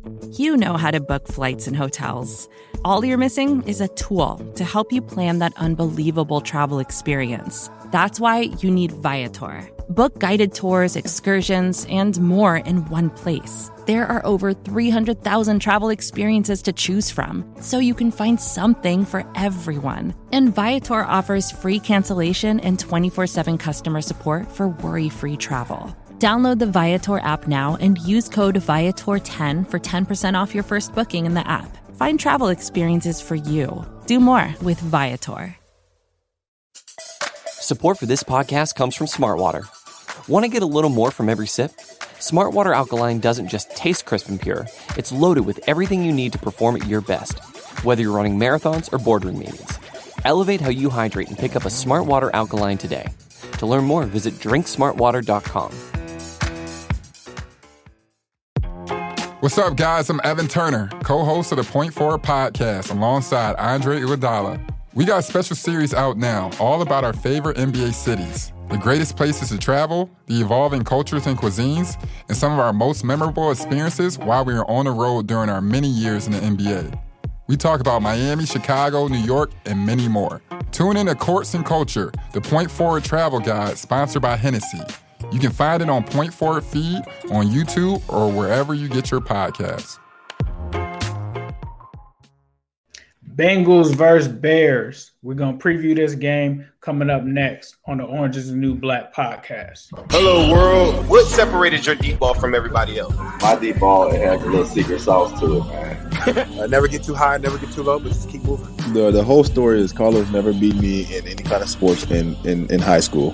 You know how to book flights and hotels. All you're missing is a tool to help you plan that unbelievable travel experience. That's why you need Viator. Book guided tours, excursions, and more in one place. There are over 300,000 travel experiences to choose from, so you can find something for everyone. And Viator offers free cancellation and 24/7 customer support for worry-free travel. Download the Viator app now and use code Viator10 for 10% off your first booking in the app. Find travel experiences for you. Do more with Viator. Support for this podcast comes from Smartwater. Want to get a little more from every sip? Smartwater Alkaline doesn't just taste crisp and pure. It's loaded with everything you need to perform at your best, whether you're running marathons or boardroom meetings. Elevate how you hydrate and pick up a Smartwater Alkaline today. To learn more, visit drinksmartwater.com. What's up, guys? I'm Evan Turner, co-host of the Point Forward podcast alongside Andre Iguodala. We got a special series out now, all about our favorite NBA cities, the greatest places to travel, the evolving cultures and cuisines, and some of our most memorable experiences while we were on the road during our many years in the NBA. We talk about Miami, Chicago, New York, and many more. Tune in to Courts and Culture, the Point Forward travel guide sponsored by Hennessy. You can find it on Point Forward feed, on YouTube, or wherever you get your podcasts. Bengals versus Bears. We're going to preview this game coming up next on the Orange is the New Black podcast. Hello, world. What separated your deep ball from everybody else? My deep ball, it has a little secret sauce to it, man. Never get too high, never get too low, but just keep moving. The whole story is Carlos never beat me in any kind of sports in high school.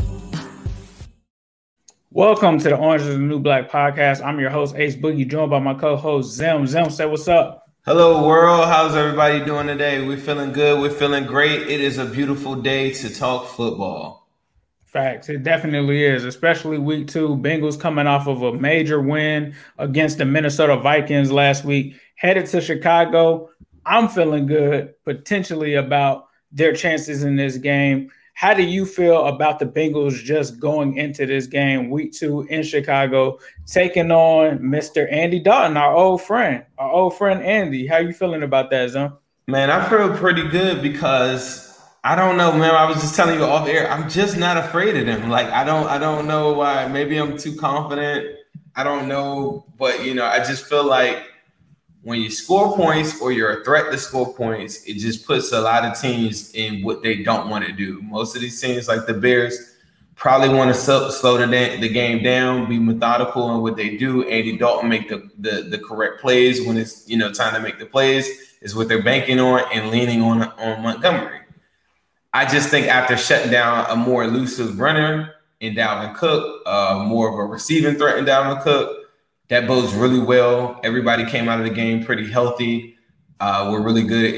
Welcome to the Orange is the New Black podcast. I'm your host, Ace Boogie, joined by my co-host, Zim. Zim, say what's up. Hello, world. How's everybody doing today? We're feeling good. We're feeling great. It is a beautiful day to talk football. Facts. It definitely is, especially week 2. Bengals coming off of a major win against the Minnesota Vikings last week. Headed to Chicago. I'm feeling good, potentially, about their chances in this game. How do you feel about the Bengals just going into this game, week 2 in Chicago, taking on Mr. Andy Dalton, our old friend Andy? How you feeling about that, Zon? Man, I feel pretty good because I don't know, man. I was just telling you off air, I'm just not afraid of them. Like, I don't know why. Maybe I'm too confident. I don't know, but I just feel like when you score points or you're a threat to score points, it just puts a lot of teams in what they don't want to do. Most of these teams, like the Bears, probably want to slow the game down, be methodical in what they do. Andy Dalton make the correct plays when it's time to make the plays is what they're banking on and leaning on Montgomery. I just think after shutting down a more elusive runner in Dalvin Cook, more of a receiving threat in Dalvin Cook, that bodes really well. Everybody came out of the game pretty healthy. We're really good.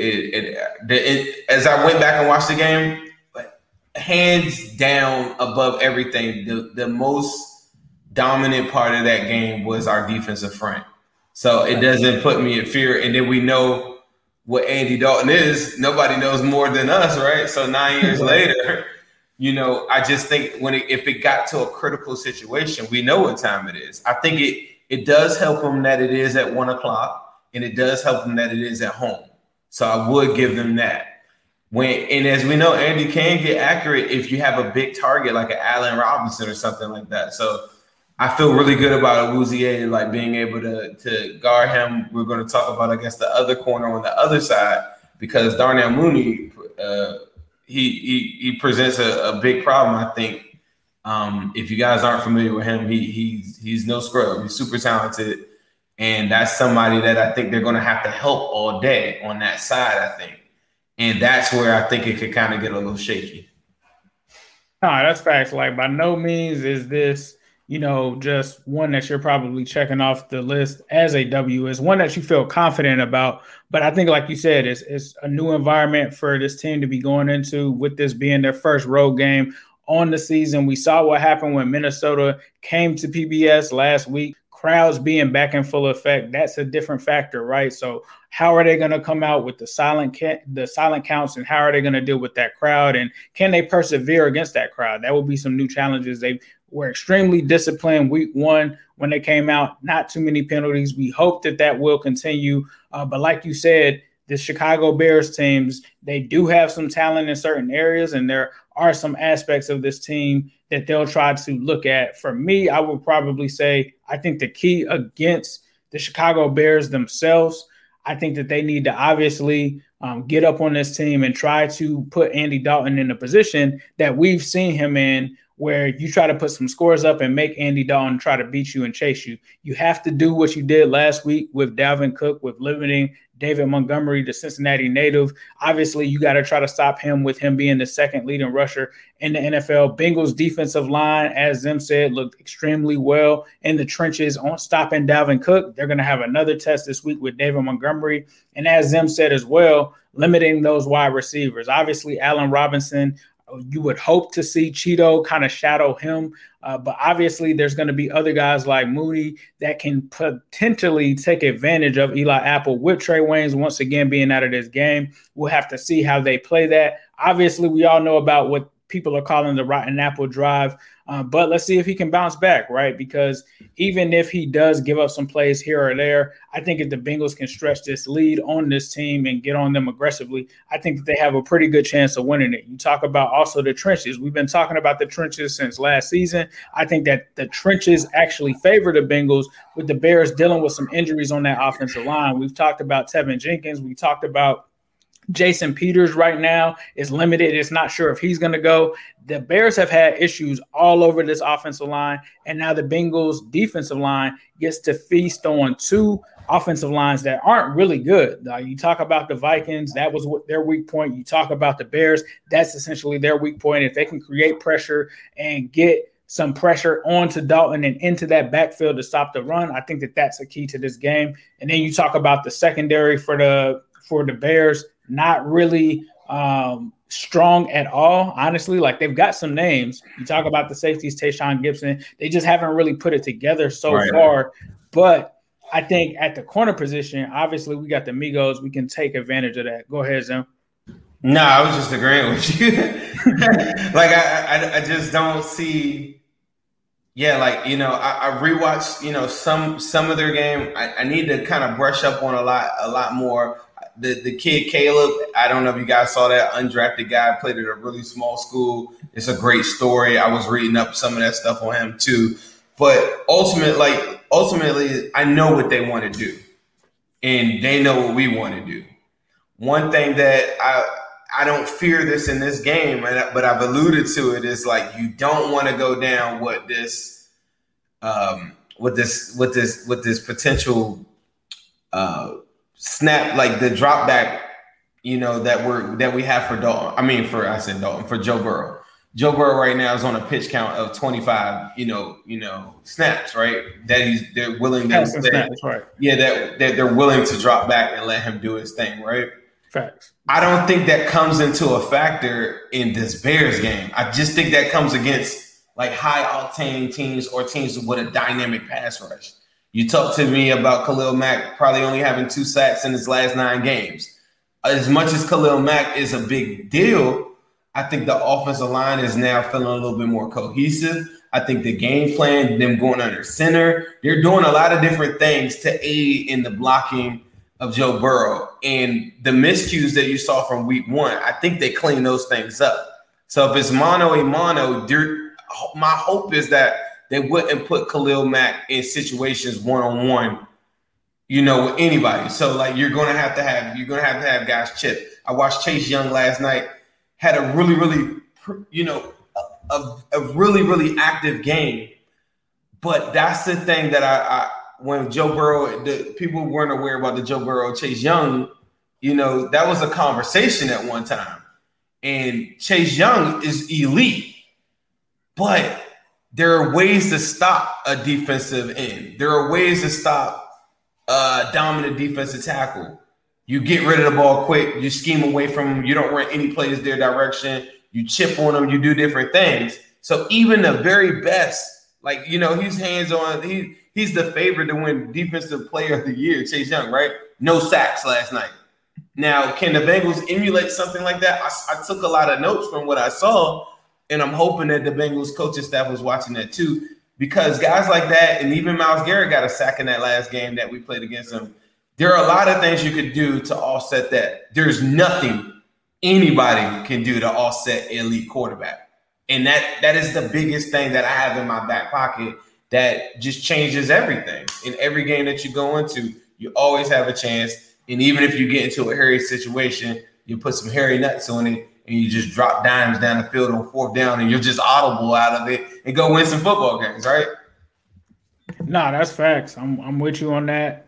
As I went back and watched the game, hands down above everything, the most dominant part of that game was our defensive front. So it doesn't put me in fear. And then we know what Andy Dalton is. Nobody knows more than us, right? So 9 years later, I just think if it got to a critical situation, we know what time it is. I think it does help them that it is at 1:00, and it does help them that it is at home. So I would give them that. And as we know, Andy can get accurate if you have a big target like an Allen Robinson or something like that. So I feel really good about Awuzie, like being able to guard him. We're going to talk about, I guess, the other corner on the other side because Darnell Mooney, he presents a big problem, I think. If you guys aren't familiar with him, he's no scrub. He's super talented, and that's somebody that I think they're going to have to help all day on that side, I think. And that's where I think it could kind of get a little shaky. No, that's facts. Like, by no means is this, just one that you're probably checking off the list as a W. It's one that you feel confident about. But I think, like you said, it's a new environment for this team to be going into, with this being their first road game on the season. We saw what happened when Minnesota came to PBS last week. Crowds being back in full effect, that's a different factor, right? So how are they going to come out with the silent counts, and how are they going to deal with that crowd? And can they persevere against that crowd? That will be some new challenges were extremely disciplined week one when they came out. Not too many penalties. We hope that will continue. But like you said, the Chicago Bears teams, they do have some talent in certain areas, and there are some aspects of this team that they'll try to look at. For me, I would probably say I think the key against the Chicago Bears themselves, I think that they need to obviously get up on this team and try to put Andy Dalton in a position that we've seen him in, where you try to put some scores up and make Andy Dalton try to beat you and chase you. You have to do what you did last week with Dalvin Cook, with limiting David Montgomery, the Cincinnati native. Obviously, you got to try to stop him with him being the second leading rusher in the NFL. Bengals defensive line, as Zim said, looked extremely well in the trenches on stopping Dalvin Cook. They're going to have another test this week with David Montgomery. And as Zim said as well, limiting those wide receivers. Obviously, Allen Robinson, you would hope to see Cheeto kind of shadow him. But obviously there's going to be other guys like Mooney that can potentially take advantage of Eli Apple with Trey Waynes once again being out of this game. We'll have to see how they play that. Obviously, we all know about what people are calling the rotten apple drive. But let's see if he can bounce back, right? Because even if he does give up some plays here or there, I think if the Bengals can stretch this lead on this team and get on them aggressively, I think that they have a pretty good chance of winning it. You talk about also the trenches. We've been talking about the trenches since last season. I think that the trenches actually favor the Bengals, with the Bears dealing with some injuries on that offensive line. We've talked about Tevin Jenkins. We talked about Jason Peters right now is limited. It's not sure if he's going to go. The Bears have had issues all over this offensive line, and now the Bengals defensive line gets to feast on two offensive lines that aren't really good. You talk about the Vikings, that was their weak point. You talk about the Bears, that's essentially their weak point. If they can create pressure and get some pressure onto Dalton and into that backfield to stop the run, I think that that's a key to this game. And then you talk about the secondary for the Bears, not really strong at all, honestly. Like, they've got some names. You talk about the safeties, Tayshaun Gibson. They just haven't really put it together so far. But I think at the corner position, obviously, we got the Migos. We can take advantage of that. Go ahead, Zim. No, I was just agreeing with you. Like, I just don't see. Yeah, like, I rewatched, some of their game. I need to kind of brush up on a lot more. The kid Caleb, I don't know if you guys saw that undrafted guy, played at a really small school. It's a great story. I was reading up some of that stuff on him too. But ultimately, I know what they want to do, and they know what we want to do. One thing that I don't fear this in this game, but I've alluded to it, is like, you don't want to go down with this potential snap, like the drop back, that we have for Dalton. I mean, for Joe Burrow. Joe Burrow right now is on a pitch count of 25, snaps, right? They're willing to snaps, right? Yeah, that they're willing to drop back and let him do his thing, right? Facts. I don't think that comes into a factor in this Bears game. I just think that comes against like high octane teams or teams with a dynamic pass rush. You talk to me about Khalil Mack probably only having 2 sacks in his last 9 games. As much as Khalil Mack is a big deal, I think the offensive line is now feeling a little bit more cohesive. I think the game plan, them going under center, they're doing a lot of different things to aid in the blocking of Joe Burrow. And the miscues that you saw from week 1, I think they clean those things up. So if it's mano a mano, my hope is that they wouldn't put Khalil Mack in situations one-on-one, with anybody. So like, you're gonna have to have guys chip. I watched Chase Young last night, had a really, really, a really, really active game. But that's the thing that I when Joe Burrow, the people weren't aware about the Joe Burrow, Chase Young, that was a conversation at one time. And Chase Young is elite, but there are ways to stop a defensive end. There are ways to stop a dominant defensive tackle. You get rid of the ball quick. You scheme away from them. You don't run any plays their direction. You chip on them. You do different things. So even the very best, like, he's hands-on. He's the favorite to win Defensive Player of the Year, Chase Young, right? No sacks last night. Now, can the Bengals emulate something like that? I took a lot of notes from what I saw. And I'm hoping that the Bengals coaching staff was watching that too, because guys like that, and even Myles Garrett got a sack in that last game that we played against him. There are a lot of things you could do to offset that. There's nothing anybody can do to offset elite quarterback. And that is the biggest thing that I have in my back pocket that just changes everything. In every game that you go into, you always have a chance. And even if you get into a hairy situation, you put some hairy nuts on it and you just drop dimes down the field on 4th down and you're just audible out of it and go win some football games, right? No, that's facts. I'm with you on that.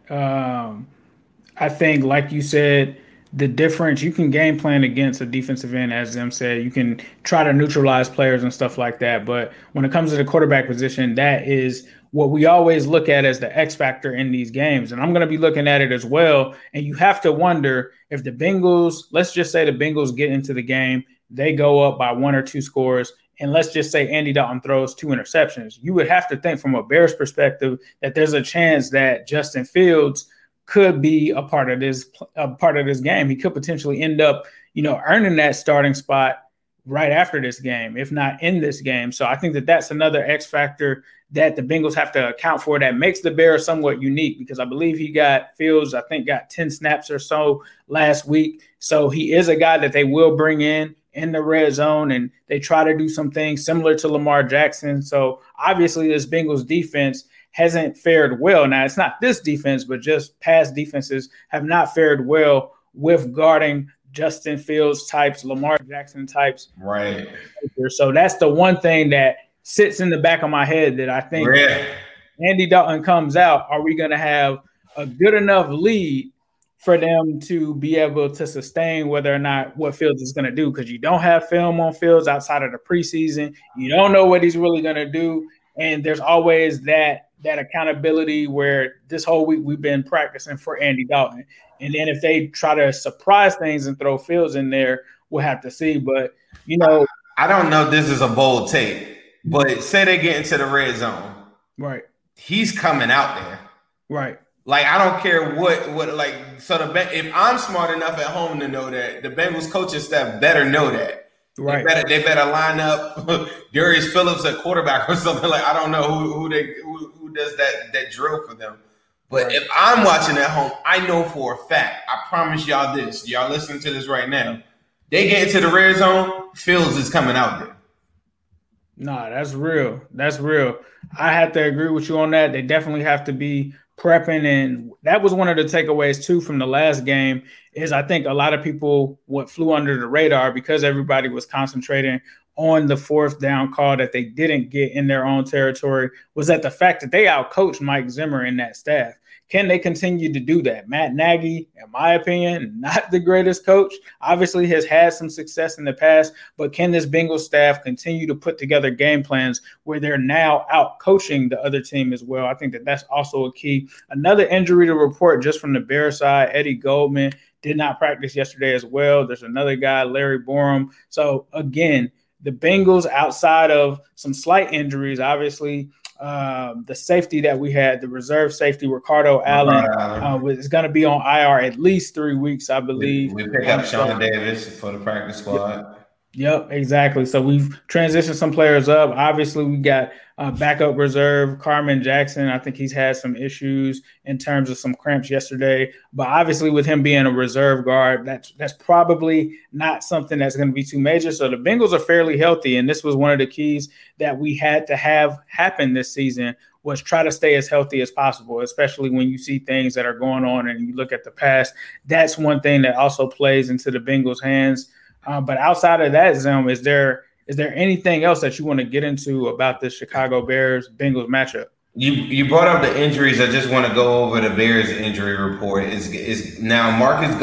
I think, like you said, the difference, you can game plan against a defensive end, as Zim said. You can try to neutralize players and stuff like that. But when it comes to the quarterback position, that is what we always look at as the X factor in these games. And I'm going to be looking at it as well. And you have to wonder if the Bengals, let's just say the Bengals get into the game, they go up by 1 or 2 scores, and let's just say Andy Dalton throws 2 interceptions. You would have to think from a Bears perspective that there's a chance that Justin Fields could be a part of this game. He could potentially end up, earning that starting spot right after this game, if not in this game. So I think that that's another X factor that the Bengals have to account for that makes the Bears somewhat unique, because I believe Fields got 10 snaps or so last week. So he is a guy that they will bring in the red zone, and they try to do some things similar to Lamar Jackson. So obviously this Bengals defense hasn't fared well. Now, it's not this defense, but just past defenses have not fared well with guarding Justin Fields types, Lamar Jackson types. Right. So that's the one thing that sits in the back of my head that I think Andy Dalton comes out, are we going to have a good enough lead for them to be able to sustain whether or not what Fields is going to do? Because you don't have film on Fields outside of the preseason. You don't know what he's really going to do. And there's always that accountability where this whole week we've been practicing for Andy Dalton. And then if they try to surprise things and throw Fields in there, we'll have to see. But, I don't know if this is a bold take, but say they get into the red zone. Right. He's coming out there. Right. Like, I don't care what like, so if I'm smart enough at home to know that, the Bengals coaching staff better know that. Right. They better line up Darius Phillips at quarterback or something. Like, I don't know who does that drill for them. But if I'm watching at home, I know for a fact, I promise y'all this. Y'all listening to this right now. They get into the red zone, Fields is coming out there. Nah, that's real. That's real. I have to agree with you on that. They definitely have to be prepping. And that was one of the takeaways, too, from the last game, is I think a lot of people flew under the radar because everybody was concentrating on the 4th down call that they didn't get in their own territory, was that the fact that they outcoached Mike Zimmer and that staff. Can they continue to do that? Matt Nagy, in my opinion, not the greatest coach, obviously has had some success in the past, but can this Bengals staff continue to put together game plans where they're now out coaching the other team as well? I think that that's also a key. Another injury to report just from the Bears side, Eddie Goldman did not practice yesterday as well. There's another guy, Larry Borum. So again, the Bengals, outside of some slight injuries, obviously, the safety that we had, the reserve safety, Ricardo Allen, is going to be on IR at least 3 weeks, I believe. We pick up Sean Davis for the practice squad. Yep, exactly. So we've transitioned some players up. Obviously, we got backup reserve, Carmen Jackson. I think he's had some issues in terms of some cramps yesterday. But obviously, with him being a reserve guard, that's probably not something that's going to be too major. So the Bengals are fairly healthy, and this was one of the keys that we had to have happen this season, was try to stay as healthy as possible, especially when you see things that are going on and you look at the past. That's one thing that also plays into the Bengals' hands. But outside of that, Zim, is there anything else that you want to get into about this Chicago Bears-Bengals matchup? You brought up the injuries. I just want to go over the Bears injury report. Is now Marcus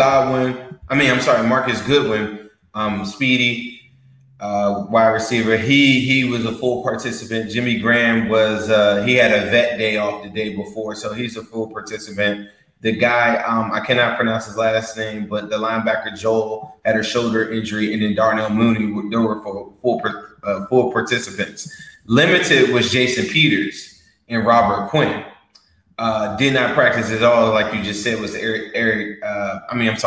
Goodwin, speedy wide receiver. He was a full participant. Jimmy Graham was he had a vet day off the day before, so he's a full participant. The guy, I cannot pronounce his last name, but the linebacker Joel had a shoulder injury, and then Darnell Mooney, they were full participants. Limited was Jason Peters and Robert Quinn. Did not practice at all, like you just said, was Eddie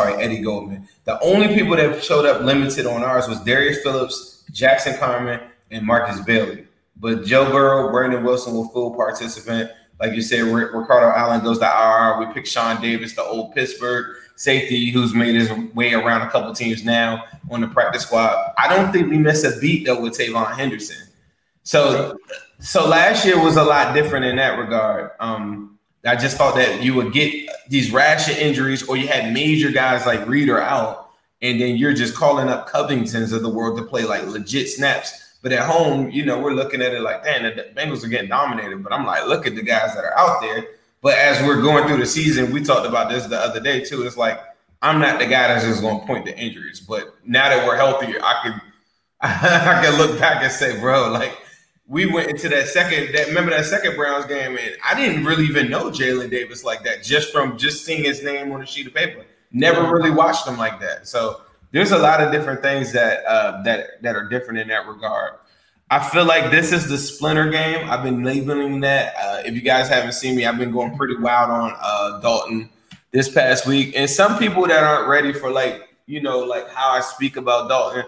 Goldman. The only people that showed up limited on ours was Darius Phillips, Jackson Carman, and Marcus Bailey. But Joe Burrow, Brandon Wilson were full participant. Like you said, Ricardo Allen goes to IR. We picked Sean Davis, the old Pittsburgh safety, who's made his way around a couple teams now on the practice squad. I don't think we missed a beat, though, with Tavon Henderson. So last year was a lot different in that regard. I just thought that you would get these rash of injuries, or you had major guys like Reeder out, and then you're just calling up Covingtons of the world to play like legit snaps. But at home, we're looking at it like, damn, the Bengals are getting dominated. But I'm like, look at the guys that are out there. But as we're going through the season, we talked about this the other day too. It's like, I'm not the guy that's just going to point to injuries. But now that we're healthier, I can look back and say, bro, like, we went into that second Browns game, and I didn't really even know Jalen Davis like that, just from seeing his name on a sheet of paper. Never really watched him like that. So there's a lot of different things that are different in that regard. I feel like this is the splinter game. I've been labeling that. If you guys haven't seen me, I've been going pretty wild on Dalton this past week. And some people that aren't ready for like how I speak about Dalton,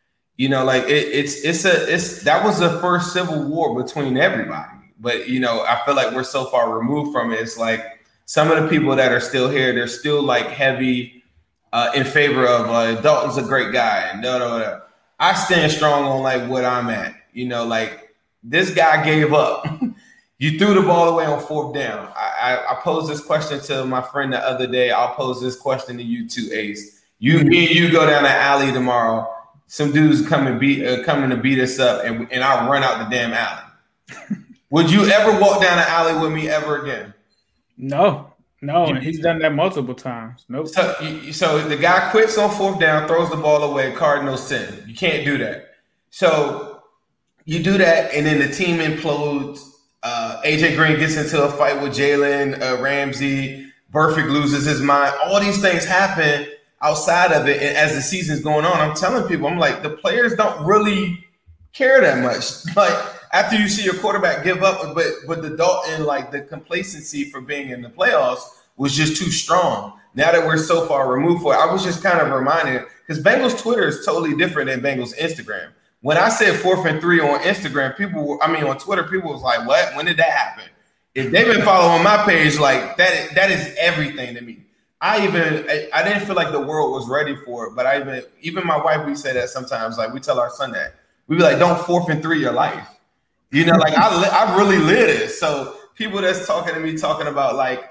that was the first civil war between everybody. But I feel like we're so far removed from it. It's like some of the people that are still here, they're still like heavy in favor of Dalton's a great guy and da. I stand strong on like what I'm at. Like this guy gave up. You threw the ball away on fourth down. I posed this question to my friend the other day. I'll pose this question to you too, Ace. Me and you go down the alley tomorrow. Some dudes coming to beat us up, and I'll run out the damn alley. Would you ever walk down the alley with me ever again? No, and he's done that multiple times. Nope. So the guy quits on fourth down, throws the ball away, Cardinals sin. You can't do that. So you do that, and then the team implodes. AJ Green gets into a fight with Jalen Ramsey. Burfict loses his mind. All these things happen outside of it, and as the season's going on, I'm telling people, I'm like, the players don't really care that much. Like after you see your quarterback give up, but the Dalton, like the complacency for being in the playoffs was just too strong. Now that we're so far removed from it, I was just kind of reminded, because Bengals Twitter is totally different than Bengals Instagram. When I said 4th and 3 on Instagram, on Twitter, people was like, what? When did that happen? If they've been following my page, like that is everything to me. I didn't feel like the world was ready for it, but even my wife, we say that sometimes, like we tell our son that. We be like, don't 4th and 3 your life. Like I really live this. So people that's talking to me, talking about like,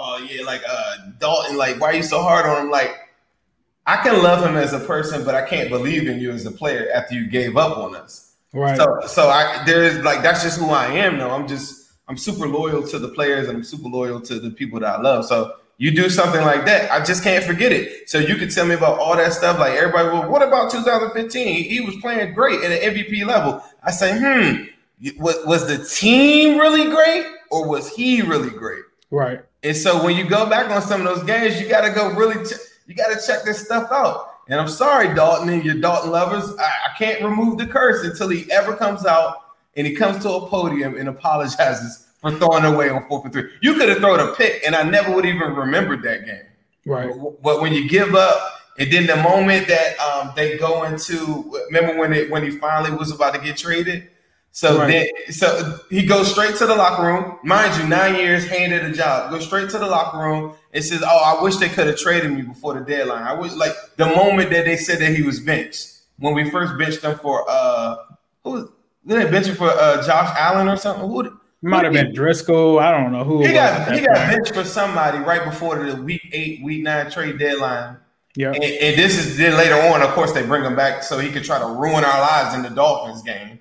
Dalton, like, why are you so hard on him? Like, I can love him as a person, but I can't believe in you as a player after you gave up on us. Right. So there's like, that's just who I am though. I'm super loyal to the players, and I'm super loyal to the people that I love. So you do something like that, I just can't forget it. So you could tell me about all that stuff. Like everybody, well, what about 2015? He was playing great at an MVP level. I say, was the team really great, or was he really great? Right. And so when you go back on some of those games, you got to go you got to check this stuff out. And I'm sorry, Dalton and your Dalton lovers, I can't remove the curse until he ever comes out and he comes to a podium and apologizes for throwing away on 4th and 3. You could have thrown a pick, and I never would even remembered that game. Right. But when you give up, and then the moment that they go into, remember when he finally was about to get traded? So right. So he goes straight to the locker room. Mind you, 9 years, handed a job. Goes straight to the locker room and says, "Oh, I wish they could have traded me before the deadline." I wish, like the moment that they said that he was benched, when we first benched him for did they bench him for Josh Allen or something? Who might have been Driscoll. I don't know who. He got benched for somebody right before the week 8, week 9 trade deadline. Yeah. And this is then later on, of course, they bring him back so he could try to ruin our lives in the Dolphins game.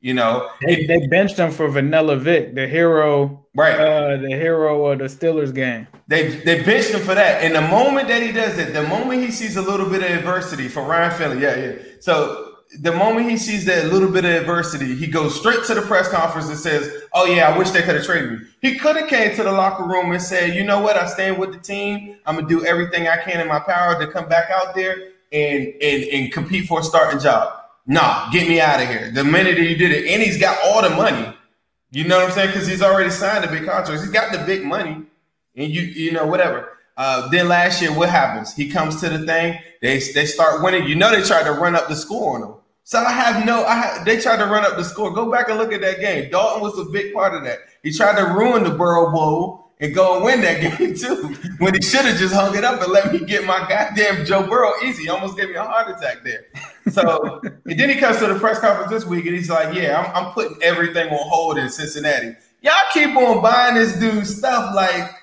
They benched him for Vanilla Vic, the hero, right? The hero of the Steelers game. They benched him for that. And the moment that he does it, the moment he sees a little bit of adversity for Ryan Finley, yeah. So the moment he sees that little bit of adversity, he goes straight to the press conference and says, "Oh yeah, I wish they could have traded me." He could have came to the locker room and said, "You know what? I stand with the team. I'm gonna do everything I can in my power to come back out there and compete for a starting job." Nah, get me out of here. The minute that he did it, and he's got all the money. You know what I'm saying? Because he's already signed a big contract. He's got the big money, and whatever. Then last year, what happens? He comes to the thing. They start winning. They tried to run up the score on him. So they tried to run up the score. Go back and look at that game. Dalton was a big part of that. He tried to ruin the Burrow Bowl and go and win that game too, when he should have just hung it up and let me get my goddamn Joe Burrow easy. He almost gave me a heart attack there. So, and then he comes to the press conference this week and he's like, yeah, I'm putting everything on hold in Cincinnati. Y'all keep on buying this dude stuff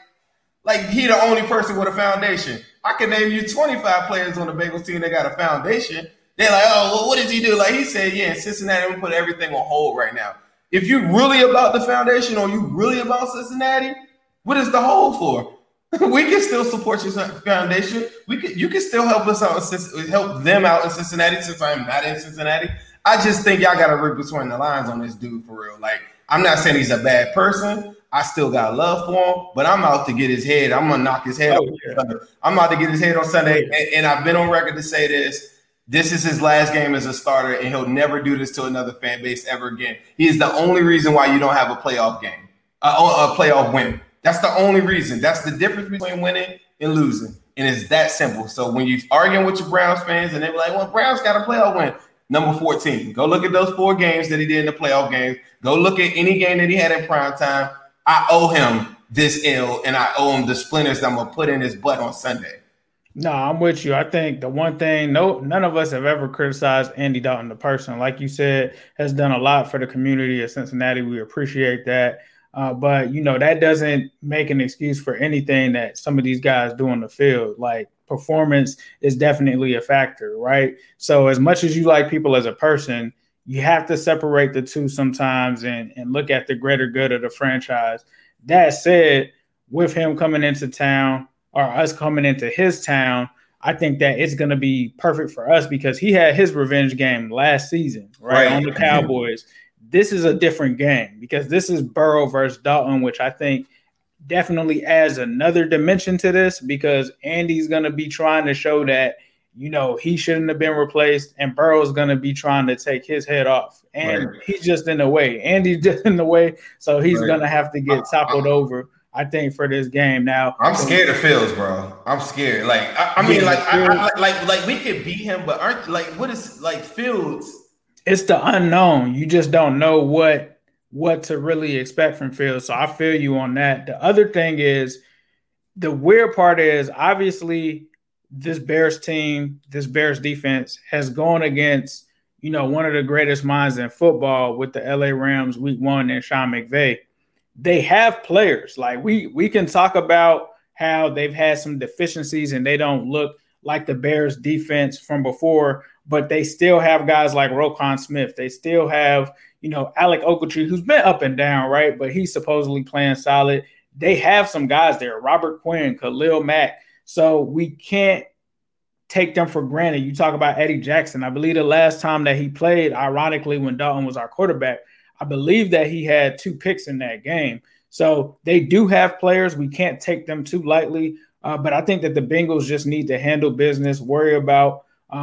like he the only person with a foundation. I can name you 25 players on the Bengals team that got a foundation. They're like, oh, well, what does he do? Like he said, yeah, in Cincinnati, I'm gonna put everything on hold right now. If you're really about the foundation or you really about Cincinnati, what is the hold for? We can still support your foundation. You can still help us out, help them out in Cincinnati since I'm not in Cincinnati. I just think y'all got to read between the lines on this dude for real. Like, I'm not saying he's a bad person. I still got love for him, but I'm out to get his head. I'm gonna knock his head off. Yeah. I'm out to get his head on Sunday, and I've been on record to say this. This is his last game as a starter, and he'll never do this to another fan base ever again. He is the only reason why you don't have a playoff game, a playoff win. That's the only reason. That's the difference between winning and losing, and it's that simple. So when you're arguing with your Browns fans, and they're like, "Well, Browns got a playoff win." Number 14. Go look at those 4 games that he did in the playoff games. Go look at any game that he had in prime time. I owe him this L, and I owe him the splinters that I'm gonna put in his butt on Sunday. No, I'm with you. I think the one thing, none of us have ever criticized Andy Dalton, the person. Like you said, has done a lot for the community of Cincinnati. We appreciate that. But, that doesn't make an excuse for anything that some of these guys do on the field. Like, performance is definitely a factor, right? So as much as you like people as a person, you have to separate the two sometimes and look at the greater good of the franchise. That said, with him coming into town, or us coming into his town, I think that it's going to be perfect for us because he had his revenge game last season, right? On the Cowboys. This is a different game because this is Burrow versus Dalton, which I think definitely adds another dimension to this because Andy's going to be trying to show that, he shouldn't have been replaced and Burrow's going to be trying to take his head off. And he's just in the way. Andy's just in the way, so he's going to have to get toppled over, I think, for this game. Now I'm scared of Fields, bro. I'm scared. Like I mean, like we could beat him, but what is Fields? It's the unknown. You just don't know what to really expect from Fields. So I feel you on that. The other thing is, the weird part is obviously this Bears team, this Bears defense has gone against, one of the greatest minds in football with the LA Rams week 1 and Sean McVay. They have players. Like we can talk about how they've had some deficiencies and they don't look like the Bears defense from before, but they still have guys like Roquan Smith. They still have, Alec Ogletree, who's been up and down, right? But he's supposedly playing solid. They have some guys there, Robert Quinn, Khalil Mack. So we can't take them for granted. You talk about Eddie Jackson. I believe the last time that he played, ironically, when Dalton was our quarterback, I believe that he had 2 picks in that game. So they do have players. We can't take them too lightly. But I think that the Bengals just need to handle business, worry about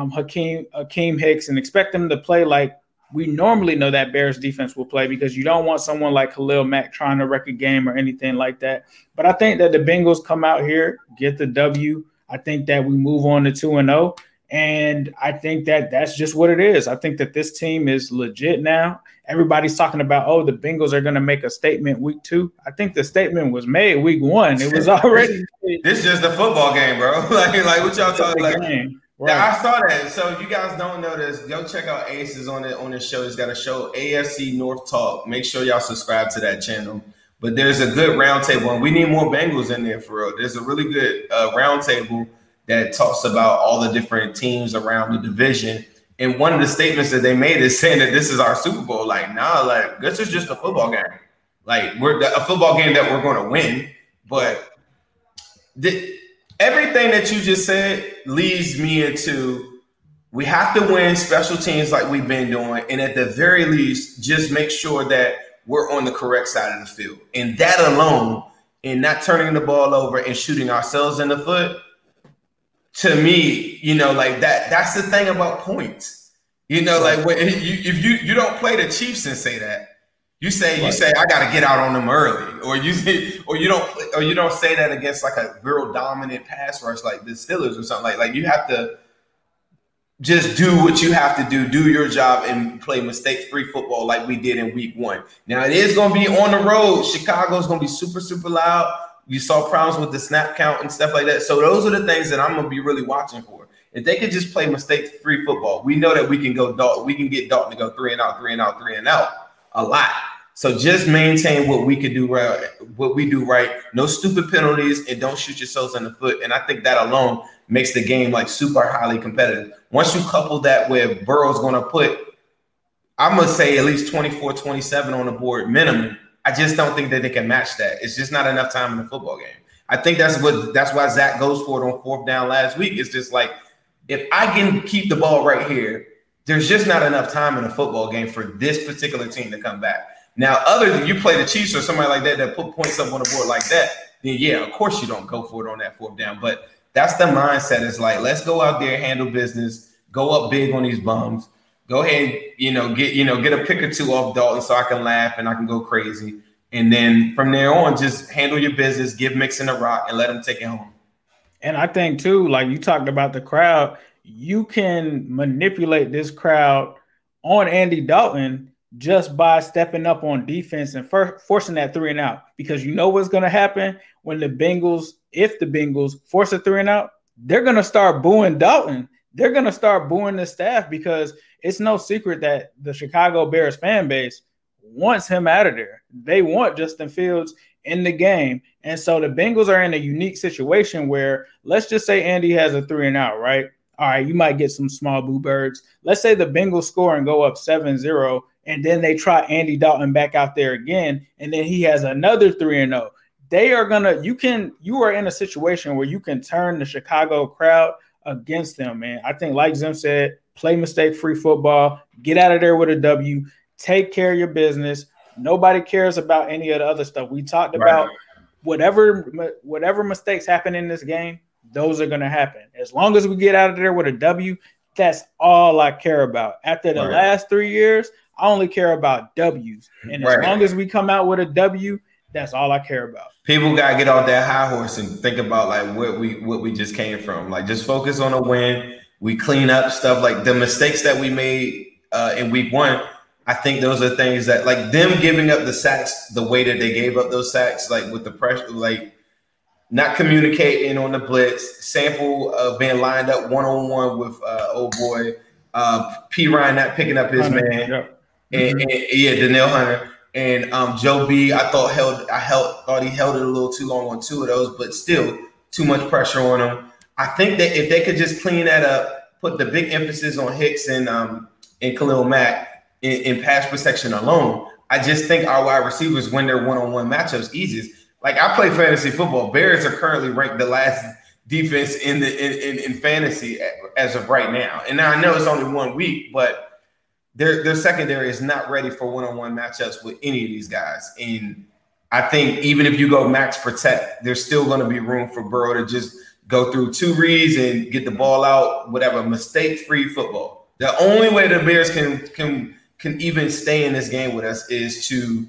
Hakeem Hicks, and expect them to play like we normally know that Bears defense will play because you don't want someone like Khalil Mack trying to wreck a game or anything like that. But I think that the Bengals come out here, get the W. I think that we move on to 2-0. And I think that that's just what it is. I think that this team is legit now. Everybody's talking about, the Bengals are going to make a statement week 2. I think the statement was made week 1. It was already. This is just a football game, bro. like what y'all talking about? Right. Yeah, I saw that. So you guys don't know this. Go check out Aces on this show. He's got a show, AFC North Talk. Make sure y'all subscribe to that channel. But there's a good roundtable, and we need more Bengals in there for real. There's a really good roundtable that talks about all the different teams around the division. And one of the statements that they made is saying that this is our Super Bowl. Like, this is just a football game. Like, we're a football game that we're going to win. But everything that you just said leads me into we have to win special teams like we've been doing. And at the very least, just make sure that we're on the correct side of the field. And that alone, and not turning the ball over and shooting ourselves in the foot, to me, that's the thing about points. Like if you don't play the Chiefs and say that, you say I got to get out on them early, or you don't say that against like a real dominant pass rush like the Steelers or something like you have to. just do what you have to do your job, and play mistake-free football like we did in week 1. Now, it is going to be on the road. Chicago's going to be super, super loud. You saw problems with the snap count and stuff like that. So those are the things that I'm going to be really watching for. If they could just play mistake-free football, we know that we can go Dalton. We can get Dalton to go 3 and out, 3 and out, 3 and out a lot. So just maintain what we could do right, what we do right. No stupid penalties, and don't shoot yourselves in the foot. And I think that alone makes the game like super highly competitive. Once you couple that with Burrow's going to put, I'm going to say at least 24, 27 on the board minimum. I just don't think that they can match that. It's just not enough time in the football game. I think that's why Zach goes for it on 4th down last week. It's just like, if I can keep the ball right here, there's just not enough time in a football game for this particular team to come back. Now, other than you play the Chiefs or somebody like that put points up on the board like that, then yeah, of course you don't go for it on that 4th down. But that's the mindset. It's like, let's go out there, handle business, go up big on these bums. Go ahead, get a pick or two off Dalton so I can laugh and I can go crazy. And then from there on, just handle your business, give Mixon a rock, and let him take it home. And I think, too, like you talked about the crowd, you can manipulate this crowd on Andy Dalton just by stepping up on defense and forcing that 3 and out. Because you know what's going to happen when if the Bengals force a 3 and out, they're going to start booing Dalton. They're going to start booing the staff, because it's no secret that the Chicago Bears fan base wants him out of there. They want Justin Fields in the game. And so the Bengals are in a unique situation where, let's just say Andy has a 3 and out, right? All right, you might get some small boo birds. Let's say the Bengals score and go up 7-0, and then they try Andy Dalton back out there again, and then he has another 3 and 0. They are you are in a situation where you can turn the Chicago crowd against them, man. I think, like Zim said, play mistake-free football, get out of there with a W, take care of your business. Nobody cares about any of the other stuff. We talked about whatever mistakes happen in this game, those are going to happen. As long as we get out of there with a W, that's all I care about. After the last 3 years, I only care about W's. And as long as we come out with a W, that's all I care about. People got to get off that high horse and think about like what we just came from. Like, just focus on a win. We clean up stuff like the mistakes that we made in week 1. I think those are things that, like, them giving up the sacks the way that they gave up those sacks, like with the pressure, like not communicating on the blitz, Sample being lined up one-on-one with old boy, P. Ryan not picking up his Hunter, man, yep. and Danielle Hunter. And Joe B, I thought he held it a little too long on 2 of those, but still too much pressure on him. I think that if they could just clean that up, put the big emphasis on Hicks and Khalil Mack in pass protection alone, I just think our wide receivers win their one-on-one matchups easiest. Like, I play fantasy football. Bears are currently ranked the last defense in fantasy as of right now. And now I know it's only 1 week, but their secondary is not ready for one-on-one matchups with any of these guys. And I think even if you go max protect, there's still going to be room for Burrow to just go through 2 reads and get the ball out, whatever, mistake-free football. The only way the Bears can even stay in this game with us is to,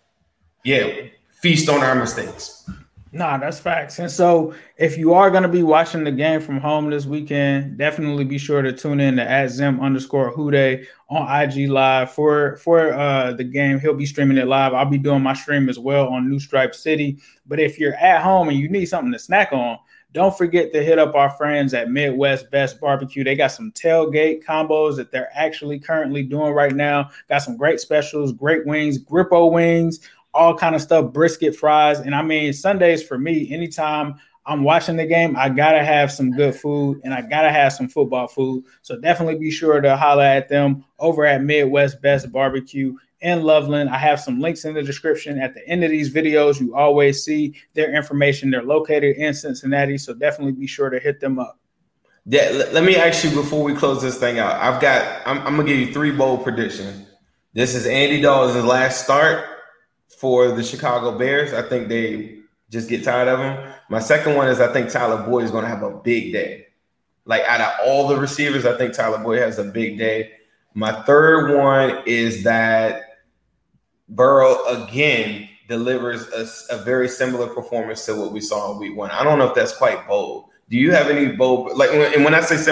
feast on our mistakes. Nah, that's facts. And so if you are going to be watching the game from home this weekend, definitely be sure to tune in to @Zim_Hude on IG Live for the game. He'll be streaming it live. I'll be doing my stream as well on New Stripe City. But if you're at home and you need something to snack on, don't forget to hit up our friends at Midwest Best Barbecue. They got some tailgate combos that they're actually currently doing right now. Got some great specials, great wings, Grippo wings, all kind of stuff, brisket, fries. And I mean, Sundays for me, anytime I'm watching the game, I got to have some good food and I got to have some football food. So definitely be sure to holler at them over at Midwest Best Barbecue in Loveland. I have some links in the description. At the end of these videos, you always see their information. They're located in Cincinnati, so definitely be sure to hit them up. Yeah, let me ask you before we close this thing out. I'm going to give you 3 bold predictions. This is Andy Dalton's last start for the Chicago Bears. I think they just get tired of him. My second one is I think Tyler Boyd is going to have a big day. Like, out of all the receivers, I think Tyler Boyd has a big day. My third one is that Burrow again delivers a very similar performance to what we saw in week 1. I don't know if that's quite bold. Do you have any bold, like, and when I say similar,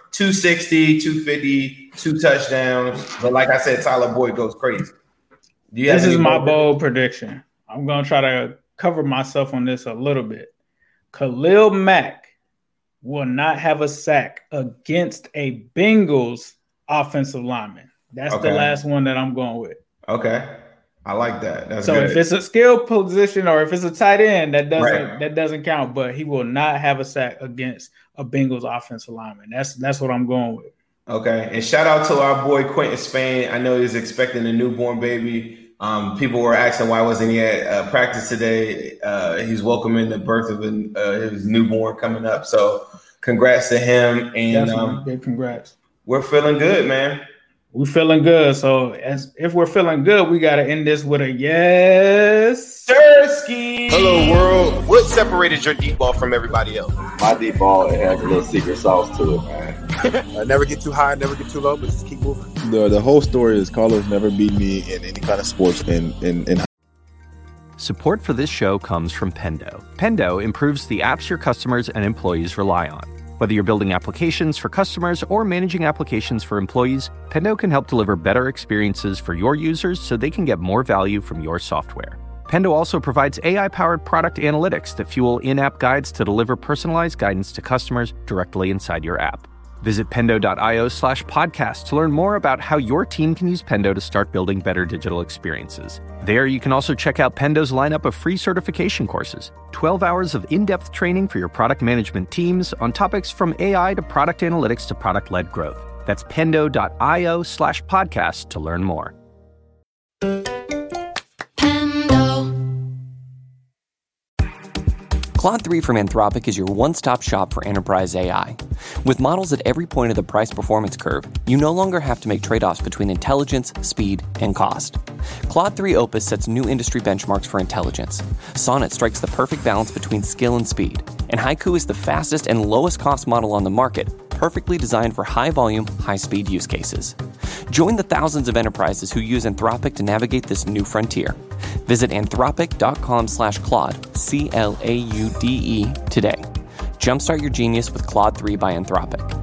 260, 250, 2 touchdowns. But like I said, Tyler Boyd goes crazy. This is my bold prediction. I'm going to try to cover myself on this a little bit. Khalil Mack will not have a sack against a Bengals offensive lineman. That's the last one that I'm going with. Okay. I like that. That's so good. If it's a skill position or if it's a tight end, that doesn't count. But he will not have a sack against a Bengals offensive lineman. That's what I'm going with. Okay. And shout out to our boy Quentin Spain. I know he's expecting a newborn baby. People were asking why wasn't he at practice today. He's welcoming the birth of his newborn coming up. So congrats to him. And big congrats. We're feeling good, man. We're feeling good. So if we're feeling good, we got to end this with a yes, Sirski. Hello, world. What separated your deep ball from everybody else? My deep ball, it has a little secret sauce to it, man. Never get too high, never get too low, but just keep moving. The whole story is Carlos never beat me in any kind of sports. In Support for this show comes from Pendo. Pendo improves the apps your customers and employees rely on. Whether you're building applications for customers or managing applications for employees, Pendo can help deliver better experiences for your users so they can get more value from your software. Pendo also provides AI-powered product analytics that fuel in-app guides to deliver personalized guidance to customers directly inside your app. Visit pendo.io/podcast to learn more about how your team can use Pendo to start building better digital experiences. There, you can also check out Pendo's lineup of free certification courses, 12 hours of in-depth training for your product management teams on topics from AI to product analytics to product-led growth. That's pendo.io/podcast to learn more. Claude 3 from Anthropic is your one-stop shop for enterprise AI. With models at every point of the price-performance curve, you no longer have to make trade-offs between intelligence, speed, and cost. Claude 3 Opus sets new industry benchmarks for intelligence. Sonnet strikes the perfect balance between skill and speed. And Haiku is the fastest and lowest-cost model on the market, perfectly designed for high-volume, high-speed use cases. Join the thousands of enterprises who use Anthropic to navigate this new frontier. Visit anthropic.com/Claude, CLAUDE, today. Jumpstart your genius with Claude 3 by Anthropic.